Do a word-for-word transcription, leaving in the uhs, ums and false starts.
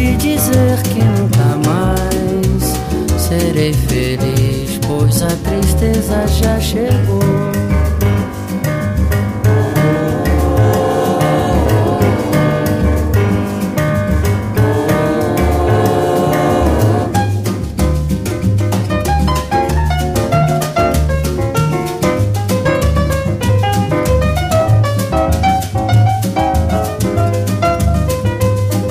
e dizer que nunca mais serei feliz, pois a tristeza já chegou.